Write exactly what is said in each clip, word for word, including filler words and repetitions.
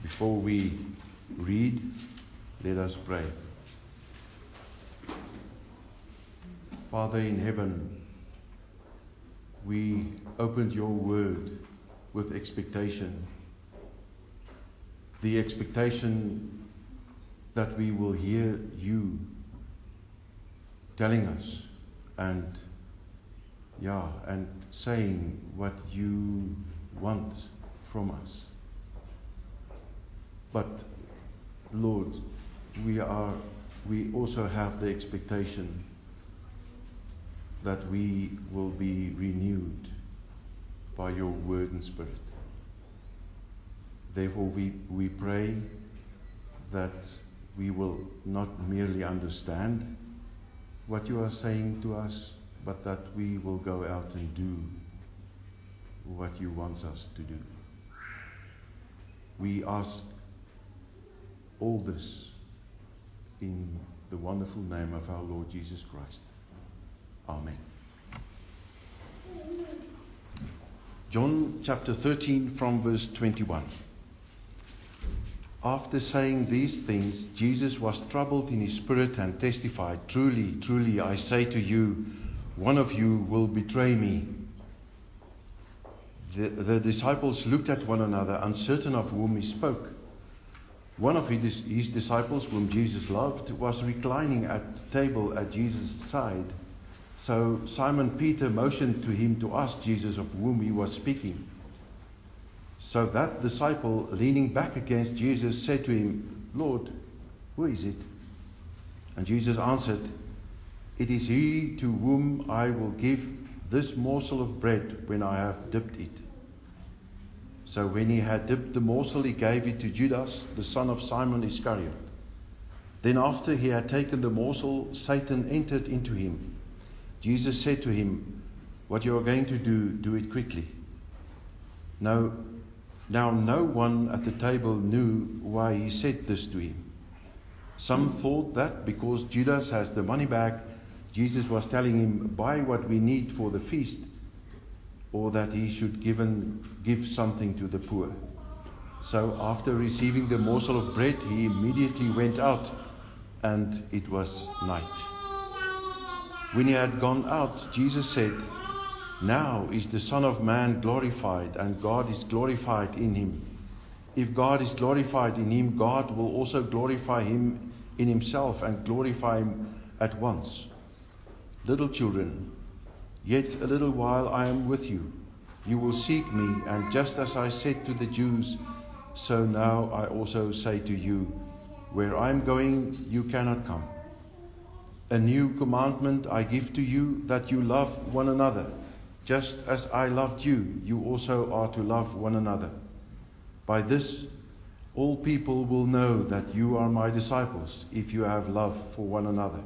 Before we read, let us pray. Father in heaven, we opened your word with expectation. The expectation that we will hear you telling us and yeah, and saying what you want from us. But Lord, we are we also have the expectation that we will be renewed by your word and spirit. Therefore we, we pray that we will not merely understand what you are saying to us, but that we will go out and do what you want us to do. We ask all this in the wonderful name of our Lord Jesus Christ. Amen. John chapter thirteen from verse twenty-one. After saying these things, Jesus was troubled in his spirit and testified, "Truly, truly, I say to you, one of you will betray me." The, the disciples looked at one another, uncertain of whom he spoke. One of his, his disciples, whom Jesus loved, was reclining at table at Jesus' side. So Simon Peter motioned to him to ask Jesus of whom he was speaking. So that disciple, leaning back against Jesus, said to him, "Lord, who is it?" And Jesus answered, "It is he to whom I will give this morsel of bread when I have dipped it." So when he had dipped the morsel, he gave it to Judas, the son of Simon Iscariot. Then after he had taken the morsel, Satan entered into him. Jesus said to him, "What you are going to do, do it quickly." Now, now no one at the table knew why he said this to him. Some thought that because Judas has the money bag, Jesus was telling him, "Buy what we need for the feast," or that he should give, and give something to the poor. So after receiving the morsel of bread, he immediately went out, and it was night. When he had gone out, Jesus said, "Now is the Son of Man glorified, and God is glorified in him. If God is glorified in him, God will also glorify him in himself and glorify him at once. Little children, yet a little while I am with you. You will seek me, and just as I said to the Jews, so now I also say to you, where I am going, you cannot come. A new commandment I give to you, that you love one another. Just as I loved you, you also are to love one another. By this, all people will know that you are my disciples, if you have love for one another."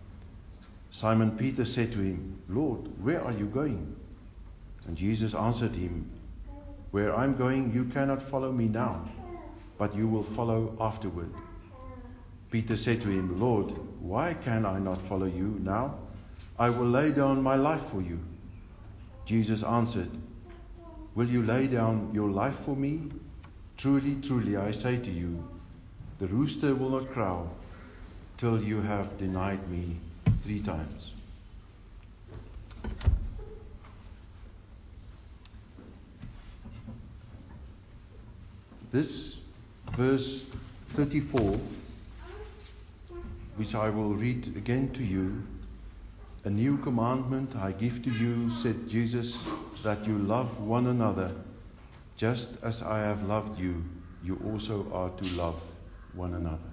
Simon Peter said to him, "Lord, where are you going?" And Jesus answered him, "Where I am going, you cannot follow me now, but you will follow afterward." Peter said to him, "Lord, why can I not follow you now? I will lay down my life for you." Jesus answered, "Will you lay down your life for me? Truly, truly, I say to you, the rooster will not crow till you have denied me three times." This verse thirty-four, which I will read again to you. "A new commandment I give to you," said Jesus, "that you love one another. Just as I have loved you, you also are to love one another."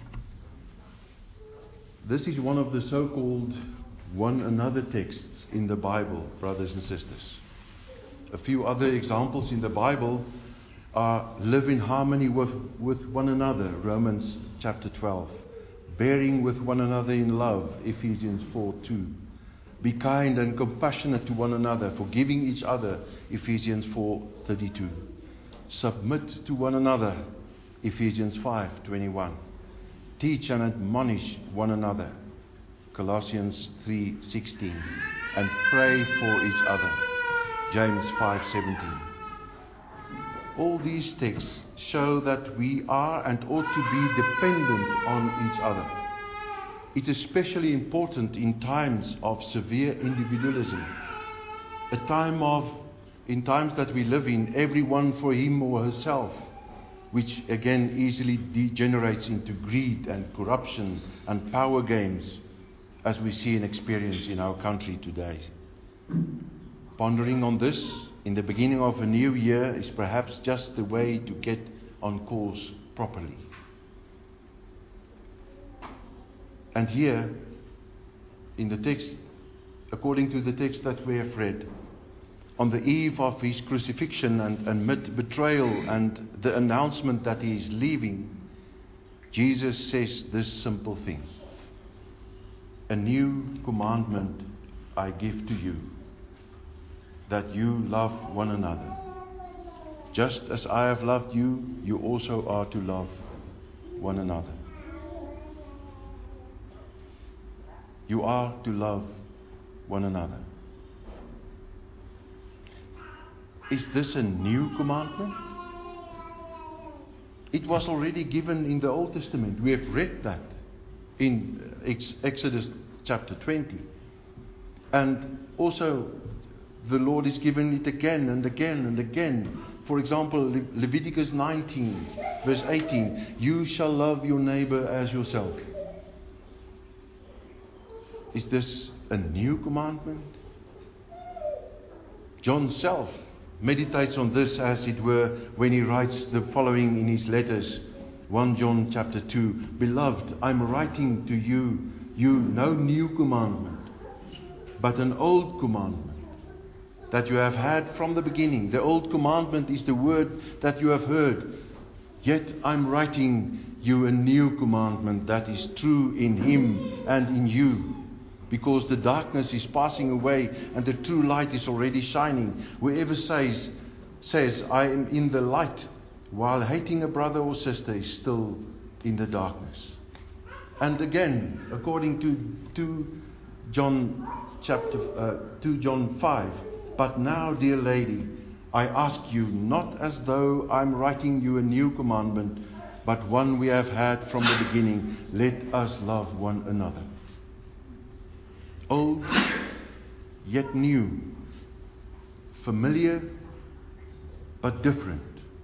This is one of the so-called one another texts in the Bible, brothers and sisters. A few other examples in the Bible are live in harmony with, with one another, Romans chapter twelve. Bearing with one another in love, Ephesians four two. Be kind and compassionate to one another, forgiving each other, Ephesians four thirty-two. Submit to one another, Ephesians five twenty-one. Teach and admonish one another, Colossians three sixteen. And pray for each other, James five seventeen. all these texts show that we are and ought to be dependent on each other. It is especially important in times of severe individualism, a time of, in times that we live in, everyone for him or herself, which again easily degenerates into greed and corruption and power games, as we see and experience in our country today. Pondering on this in the beginning of a new year is perhaps just the way to get on course properly. And here, in the text, according to the text that we have read, on the eve of his crucifixion and, and mid betrayal and the announcement that he is leaving, Jesus says this simple thing: a new commandment I give to you, that you love one another. Just as I have loved you, you also are to love one another. You are to love one another. Is this a new commandment? It was already given in the Old Testament. We have read that in Exodus chapter twenty. And also the Lord is giving it again and again and again. For example, Le- Leviticus nineteen, verse eighteen. You shall love your neighbor as yourself. Is this a new commandment? John self meditates on this, as it were, when he writes the following in his letters. First John chapter two. Beloved, I'm writing to you, you no new commandment, but an old commandment that you have had from the beginning. The old commandment is the word that you have heard. Yet I'm writing you a new commandment that is true in him and in you. Because the darkness is passing away and the true light is already shining. Whoever says, says, I am in the light, while hating a brother or sister, is still in the darkness. And again, according to two John chapter uh, two John five, but now, dear lady, I ask you, not as though I'm writing you a new commandment, but one we have had from the beginning, let us love one another. Old, yet new. Familiar, but different.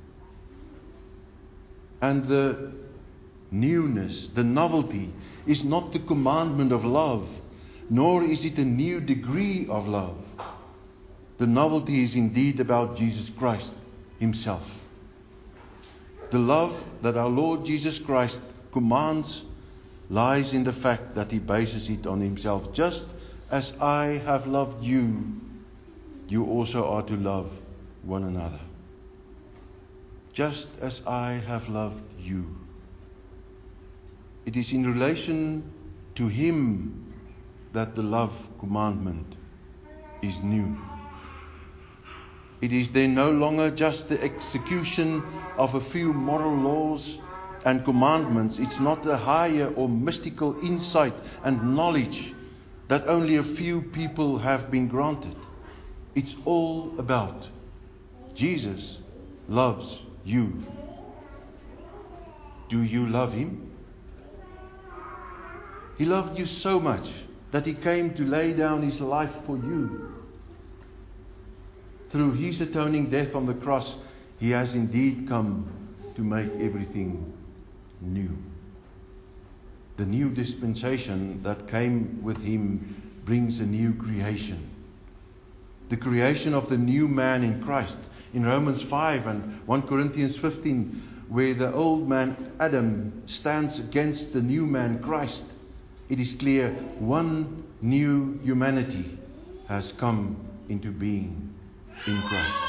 And the newness, the novelty, is not the commandment of love, nor is it a new degree of love. The novelty is indeed about Jesus Christ himself. The love that our Lord Jesus Christ commands lies in the fact that he bases it on himself. Just as I have loved you, you also are to love one another. Just as I have loved you. It is in relation to him that the love commandment is new. It is then no longer just the execution of a few moral laws and commandments. It's not a higher or mystical insight and knowledge that only a few people have been granted. It's all about Jesus loves you. Do you love him? He loved you so much that he came to lay down his life for you. Through his atoning death on the cross, he has indeed come to make everything new. The new dispensation that came with him brings a new creation. The creation of the new man in Christ. In Romans five and First Corinthians fifteen, where the old man Adam stands against the new man Christ, it is clear one new humanity has come into being in Christ.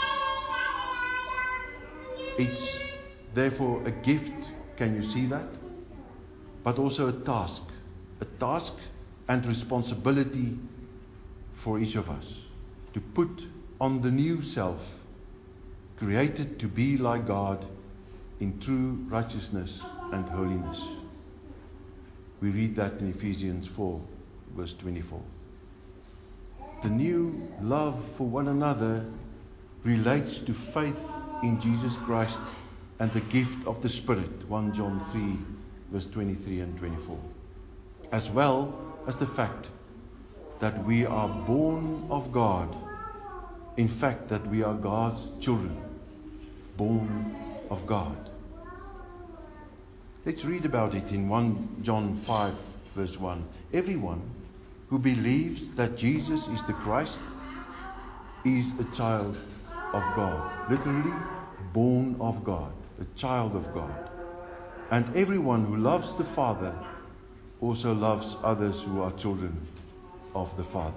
It's therefore a gift, can you see that? But also a task. A task and responsibility for each of us. To put on the new self, created to be like God in true righteousness and holiness. We read that in Ephesians four, verse twenty-four. The new love for one another relates to faith in Jesus Christ and the gift of the Spirit, First John three, verse twenty-three and twenty-four. As well as the fact that we are born of God. In fact, that we are God's children, born of God. Let's read about it in First John five, verse one. Everyone who believes that Jesus is the Christ is a child of God. Literally, born of God, a child of God. And everyone who loves the Father also loves others who are children of the Father.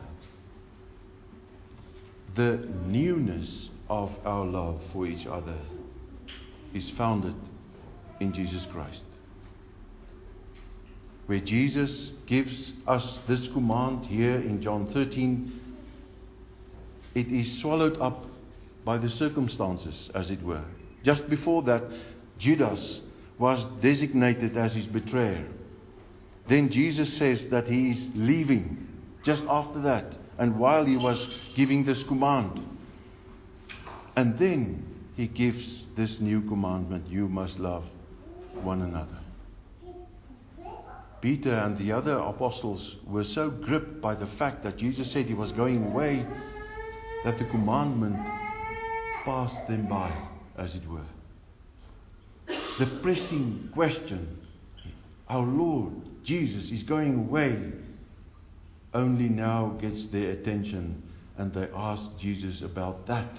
The newness of our love for each other is founded in Jesus Christ. Where Jesus gives us this command here in John thirteen, it is swallowed up by the circumstances, as it were. Just before that, Judas was designated as his betrayer. Then Jesus says that he is leaving just after that, and while he was giving this command. And then he gives this new commandment: you must love one another. Peter and the other apostles were so gripped by the fact that Jesus said he was going away, that the commandment passed them by, as it were. The pressing question, our Lord Jesus is going away, only now gets their attention, and they ask Jesus about that.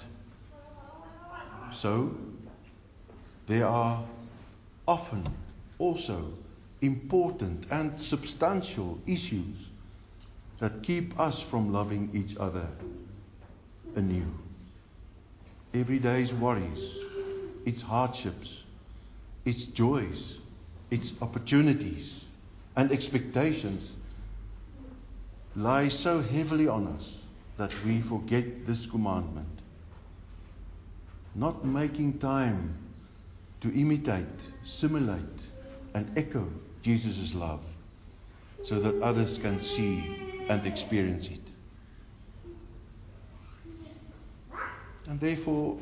So, there are often also important and substantial issues that keep us from loving each other anew. Every day's worries, its hardships, its joys, its opportunities and expectations lie so heavily on us that we forget this commandment. Not making time to imitate, simulate and echo Jesus' love so that others can see and experience it. And therefore,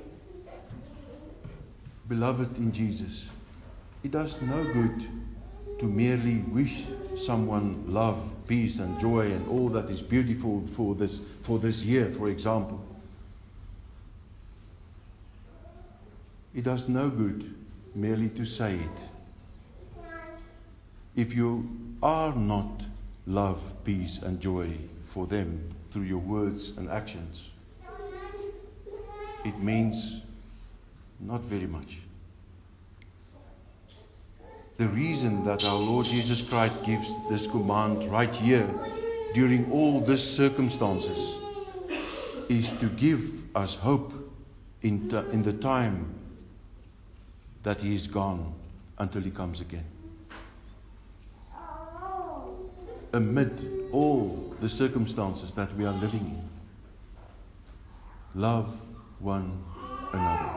beloved in Jesus, it does no good to merely wish someone love, peace and joy and all that is beautiful for this, for this year, for example. It does no good merely to say it. If you are not love, peace and joy for them through your words and actions, it means not very much. The reason that our Lord Jesus Christ gives this command right here during all these circumstances is to give us hope in, t- in the time that He is gone until He comes again. Amid all the circumstances that we are living in, love one another.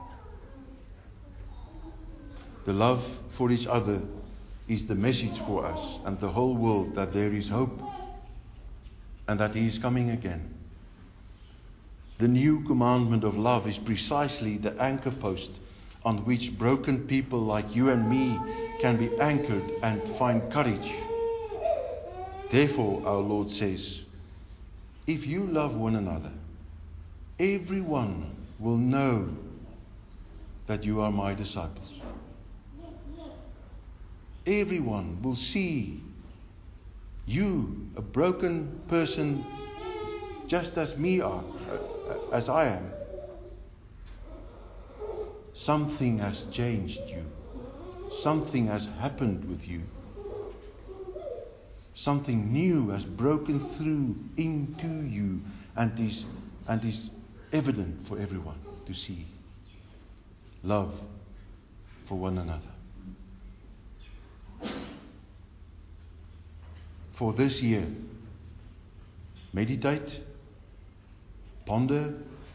The love for each other is the message for us and the whole world that there is hope and that He is coming again. The new commandment of love is precisely the anchor post on which broken people like you and me can be anchored and find courage. Therefore, our Lord says, if you love one another, everyone will know that you are my disciples. Everyone will see you, a broken person, just as me are, as I am. Something has changed you. Something has happened with you. Something new has broken through into you and is, and is evident for everyone to see. Love for one another. For this year, meditate, ponder,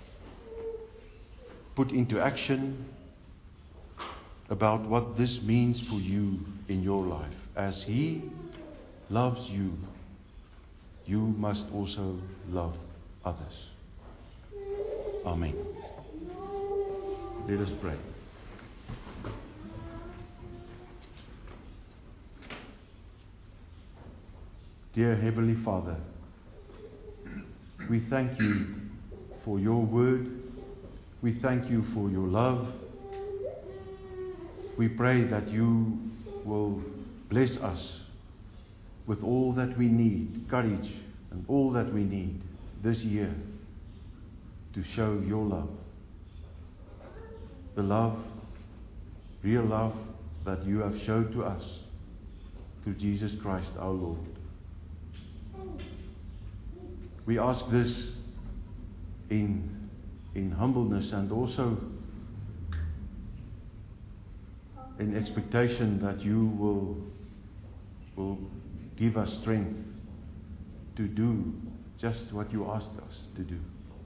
put into action about what this means for you in your life. As He loves you, you must also love others. Amen. Let us pray. Dear Heavenly Father, we thank you for your word. We thank you for your love. We pray that you will bless us with all that we need, courage and all that we need this year to show your love. The love, real love that you have showed to us through Jesus Christ our Lord. We ask this in, in humbleness and also in expectation that you will, will give us strength to do just what you asked us to do.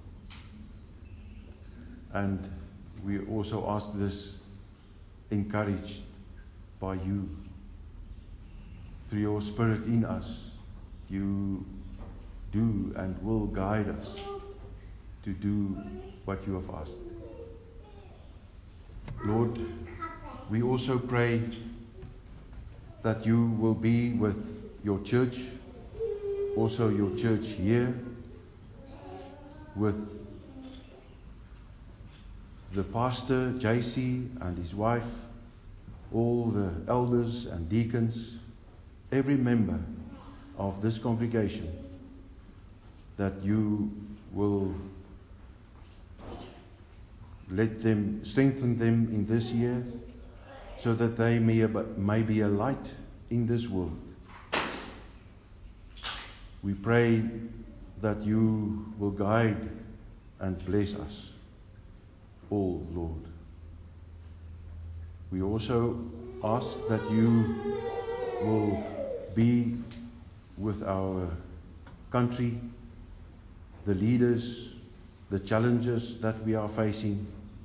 And we also ask this encouraged by you. Through your Spirit in us, you do and will guide us to do what you have asked. Lord, we also pray that you will be with your church, also your church here, with the pastor, J C, and his wife, all the elders and deacons, every member of this congregation, that you will let them, strengthen them in this year, so that they may, may be a light in this world. We pray that you will guide and bless us all, Lord. We also ask that you will be with our country, the leaders, the challenges that we are facing,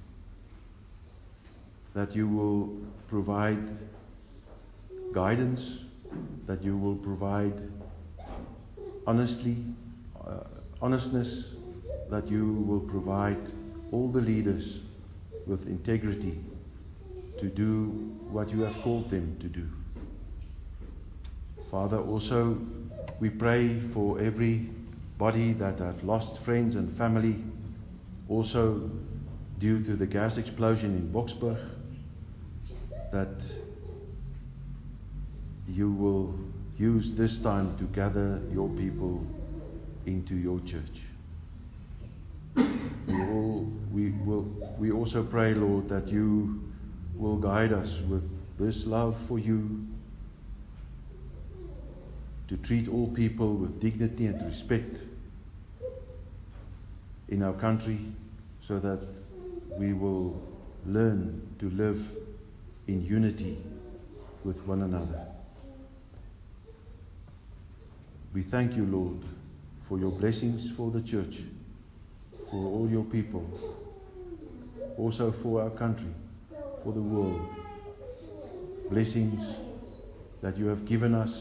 that you will provide guidance, that you will provide honestly, uh, honestness, that you will provide all the leaders with integrity to do what you have called them to do. Father, also we pray for everybody that have lost friends and family, also due to the gas explosion in Boksburg, that you will use this time to gather your people into your church. We, all, we, will, we also pray, Lord, that you will guide us with this love for you, to treat all people with dignity and respect in our country, so that we will learn to live in unity with one another. We thank you, Lord, for your blessings for the church, for all your people, also for our country, for the world. Blessings that you have given us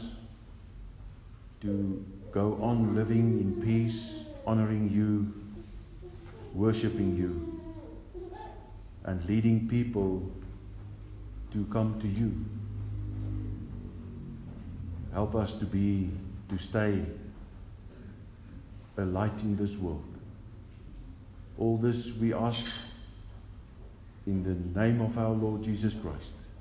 to go on living in peace, honoring you, worshiping you, and leading people to come to you. Help us to be, to stay a light in this world. All this we ask in the name of our Lord Jesus Christ.